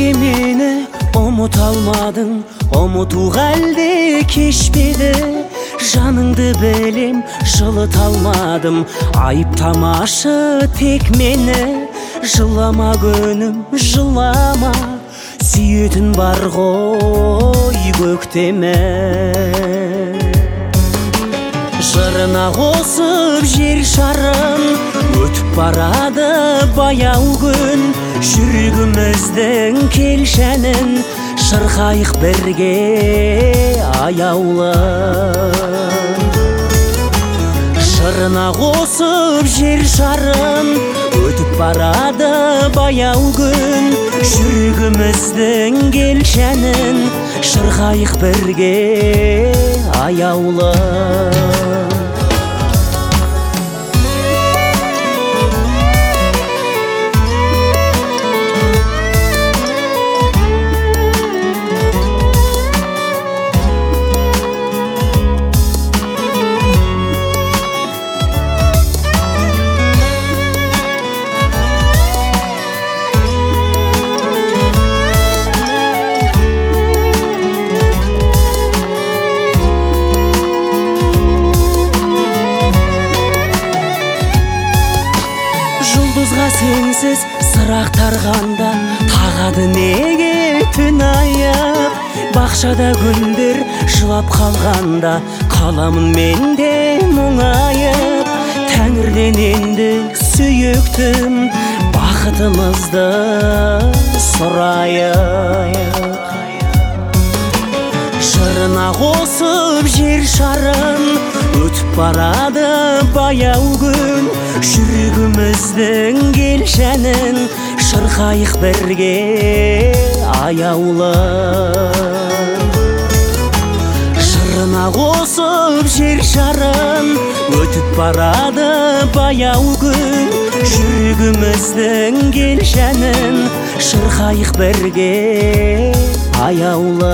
Неге мені ұмыта алмадың, ұмытуға әлде кешпеді? Жаныңды білем, жылыта алмадым, айыптамашы тек мені. Жылама күнім, жылама, сүйетін бар ғой көктеме. Жырына қосып жер шарын, өтіп барады баяу күн. Жүрегіміздің келшәнін, шырқайық бірге аяулы. Жырына қосып жер шарын, өтіп барады баяу күн. Жүрегіміздің келшәнін, шырқайық бірге аяулы. Жұлдызға сенсіз сұрақ тарғанда, тағады неге түн аяп? Бақшада гүлдер жылап қалғанда, қаламын менде мұңайып. Тәңірден енді сүйіктім, бақытымызды сұрайық. Жырына қосып жер шарын, өтіп барады баяу күн. Жүрегіміздің келшәнін, шырқайық бірге аяулы. Жырына қосып жер шарын, өтіп барады баяу күн. Жүрегіміздің келшәнін, шырқайық бірге аяулы.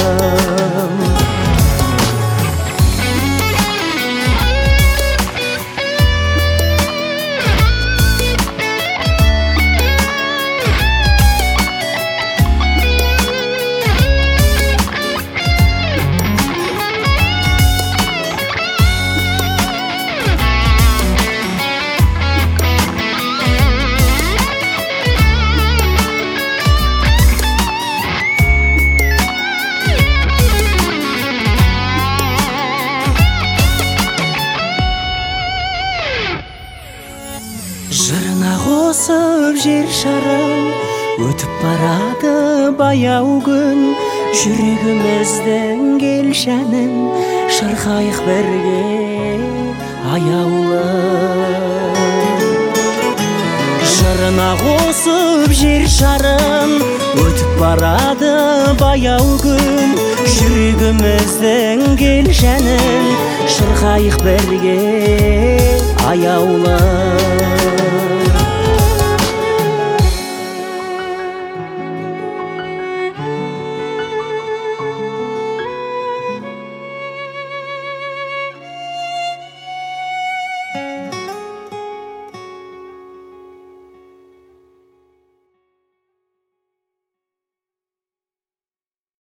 Жырына қосып жер шарын, өтіп барады баяу күн. Жүрегіміздің келшәнін, шырқайық бірге аяулы. Жырына қосып жер шарын, өтіп барады баяу күн. Жүрегіміздің келшәнін, шырқайық бірге аяулы.